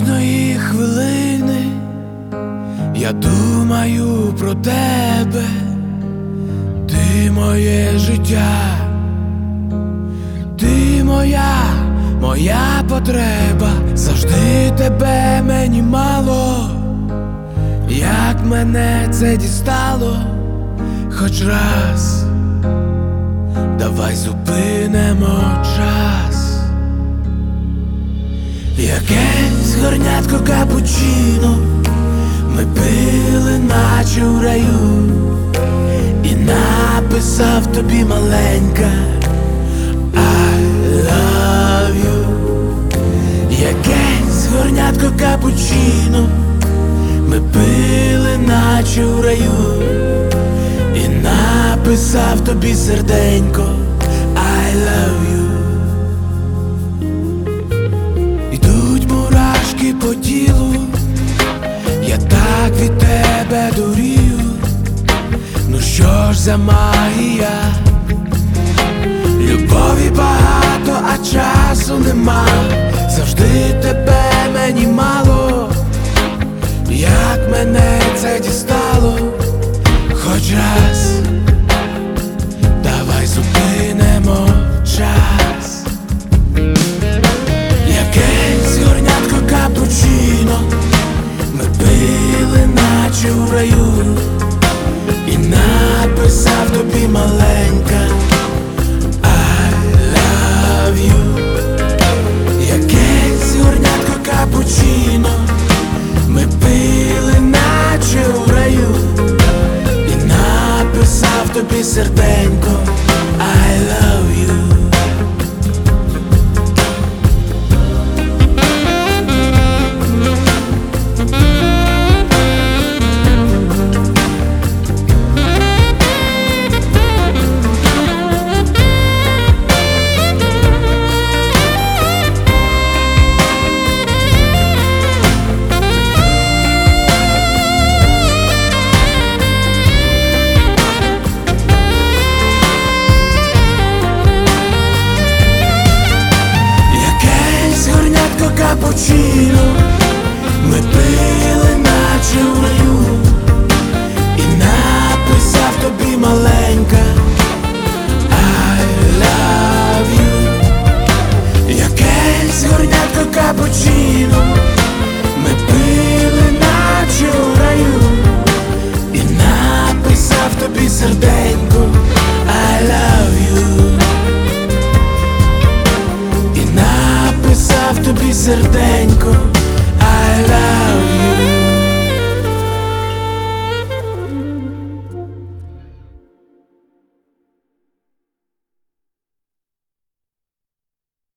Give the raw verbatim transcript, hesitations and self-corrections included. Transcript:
Кожної хвилини я думаю про тебе, ти моє життя, ти моя, моя потреба, завжди тебе мені мало, як мене це дістало, хоч раз, давай зупинимо час. Якесь горнятко капучино ми пили, наче у раю, і написав тобі маленька I love you. Якесь горнятко капучино ми пили, наче у раю, і написав тобі серденько I love you. Ідуть мурашки по тілу, я так від тебе дурію. Ну що ж за магія? Любові багато, а часу нема, завжди тебе мені мало, як мене це дістало, хоч раз, давай зупинимо час. Якесь горнятко капучино ми пили, наче у раю, і написав тобі маленька I love you. Якесь горнятко капучино ми пили, наче у раю, і написав тобі серденько I love you. Капучино ми пили, наче у раю, і написав тобі маленька I love you. Якесь горнятко капучино ми пили, наче у раю, і написав тобі серденько I love you. І написав тобі серденько I love you.